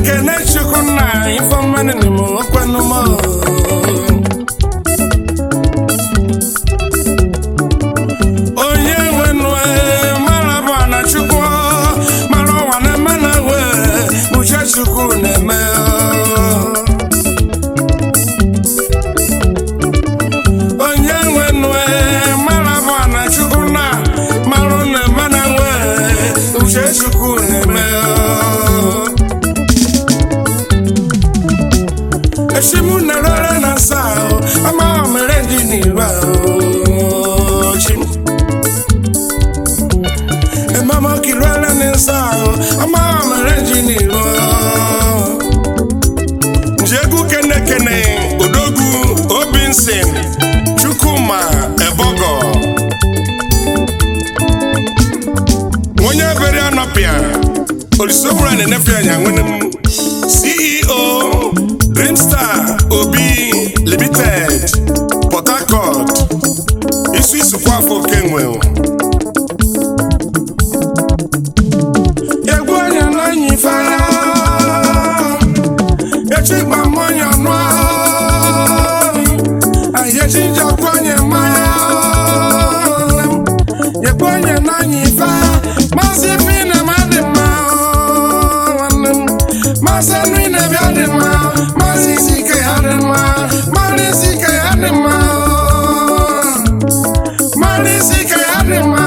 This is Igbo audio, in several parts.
Nekene chukuna ifamani ni mo kwenu mo. Oye wenwe malabana chukwa malawana manawe mucha chukune me. Oye wenwe malabana chukuna malona manawe mucha chukune me. Shimuna rara na sao, ama merendi ni rao. Mama kirara na sao, ama merendi ni rao. Njegu kene kene, odogu, obinsin, chukuma, ebogo. Mwenye beri anopia, olisobura nenefia nyangwene CEO. Dreamstar Obi Limited Port Harcourt Isu kwafo kenwe Yegwanya na nyifara Yechigba mwanya nwa Ayechinja kwanye maya Yegwanya na nyifara Masifine madima Masanwine biadima Marisike hadema Marisike hadema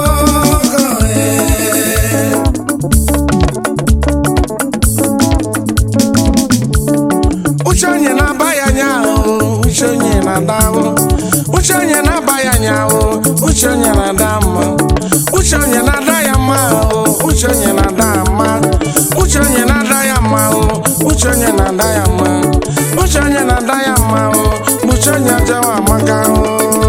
Uchonye na bayanyao Uchonye na dawo Uchonye na bayanyao Uchonye na dama Uchonye na dayamao Uchonye na dama Uchonye na dayamao Uchonye na dayama Uchonye na dayamao Uchonye jawa makao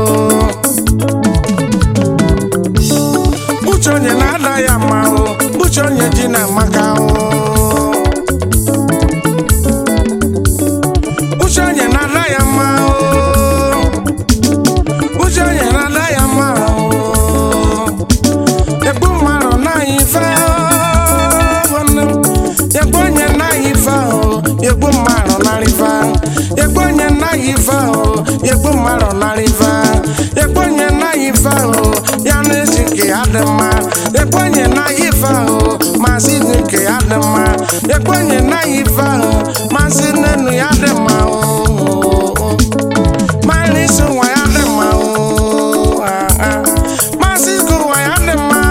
Uchonye na dayamao Uchonye jina makao Uchonye na dayamao Uchonye na dayamao Ebumaro na ifa Yegwanya na ifa Yegumaro na rifa Yegwanya na ifa Yegumaro na rifa Yegwanya na ifa Yanisike adema Yegwanya na ifa Masinike adema Yegwanya na ifa Masinenu adema Malisu wa adema Masiku wa adema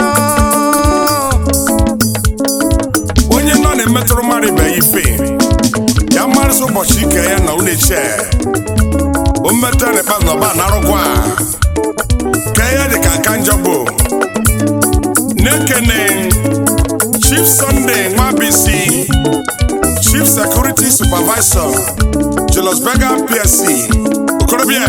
Onye nọ na-emetụrụ mmadụ ibe ife ya mmarịsị ụbọchị ike ya na uneche o mmetụ n'ikpeazụ n'ọba narụkwa ka ya dị ka aka njọgbo na-ekene Chief Sunday Nwabisi Chief Security Supervisor Julius Berger PSC okorobịa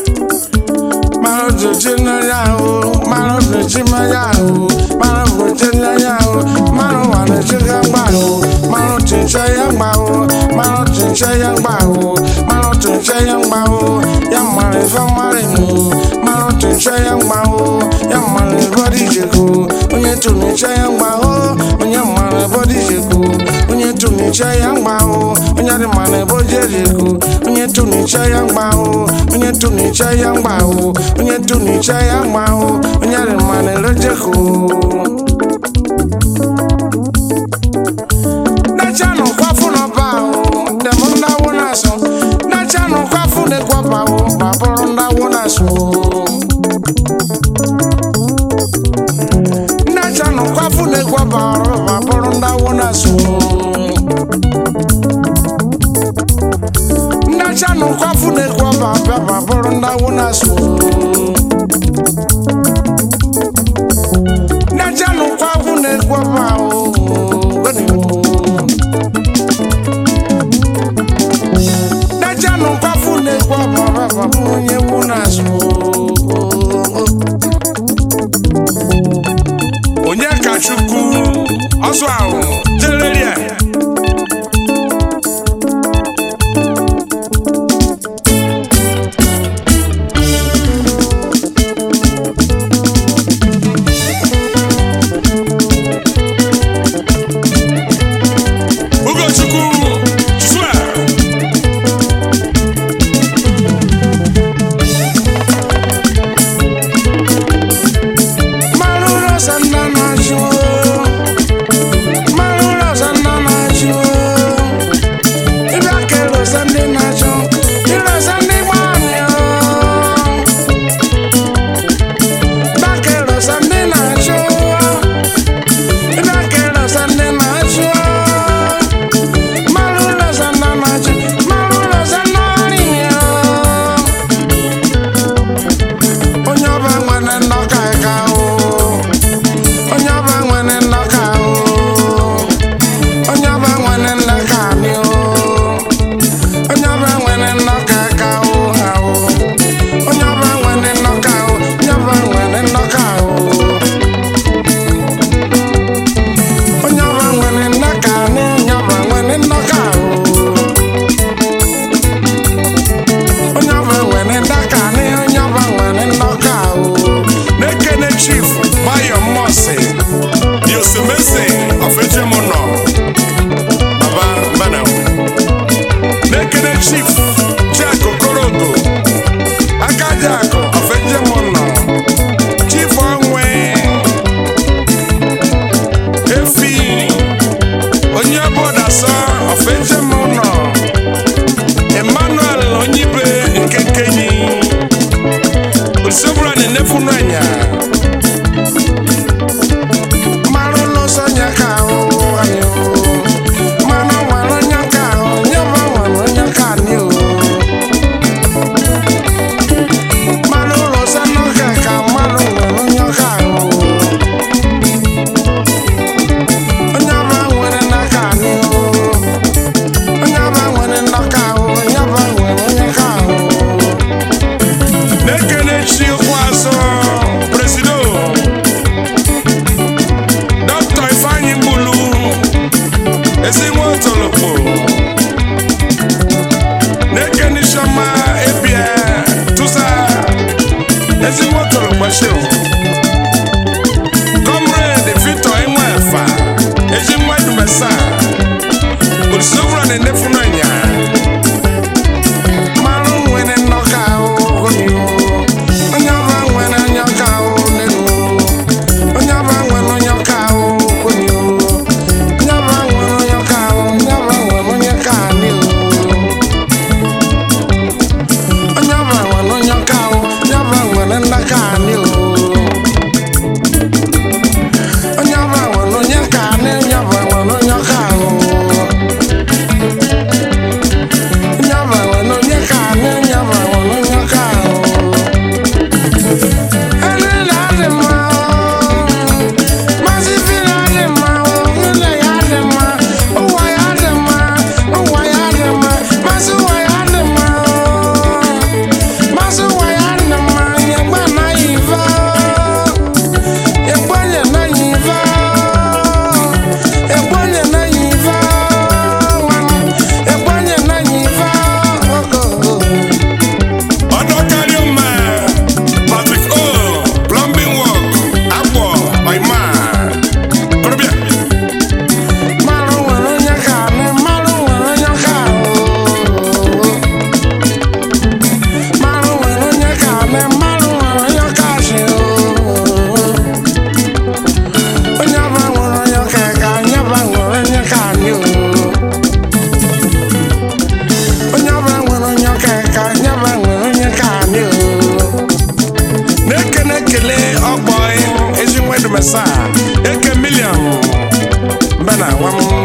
Maro jina yao Maro jina yao Maro jina yao Maro wana jina yao Maro tincha yao Maro tincha yao Maro tincha yao Yamare famarimu Maro tincha yao Yamare body jiku Unye tunincha yao Unye mare body jiku Unye tunincha yao Unye mare body jiku Unye tunincha yao Unye tunincha yao Unye tunincha yao Unye mare lojeku Nachano kwafu no bao Demunda wonaso Nachano kwafu ne kwa bao Baboronda wonaso Nachano kwafu ne kwa bao Baboronda wonaso Nachano kwafu ne kwa bao Baboronda wonaso Nachano funanya maro lo sonya ka o ayo mano walo nyaka o nyama walo nyaka ni o maro lo sano ka maro walo nyaka o nyama wala naka ni o nyama wala naka o nyama wala nyaka o nekene chi kwaso presido Dr. Ifeanyi Mbulu ezigbo tolokpo nekene shama ebia tusa ezigbo tolokpo show comrade Victor Enwefa ezigbo dumesa Ursuvra ne funanya maru wene noka o gonyo onyaba wene nyoka o lenu onyaba wene nyoka o gonyo onyaba wene nyoka o onyaba wene nyoka ni o onyaba wene nyoka o onyaba wene ndaka ni o onyaba wene nyoka ni onyaba wene nyoka o nyama wano nyaka ne nyama wano nyaka ene la de ma masifi la de ma ene ya de ma o wa ya de ma o wa ya de ma masu wa ya de ma masu wa ya de ma nyagba na yiva egbanye na yiva egbanye na yiva egbanye na yiva Patrick O, plumbing work, Agbo, my man. Korobia. Maru wano nyaka ne, maru wano nyaka o. Maru wano nyaka ne, maru wano nyaka shi o. Onyaba wano nyaka ka, nyaba wano nyaka ni o. Onyaba wano nyaka ka, nyaba wano nyaka ni o. Nekele ọgbọ ezigbo edumesa eke million bana wam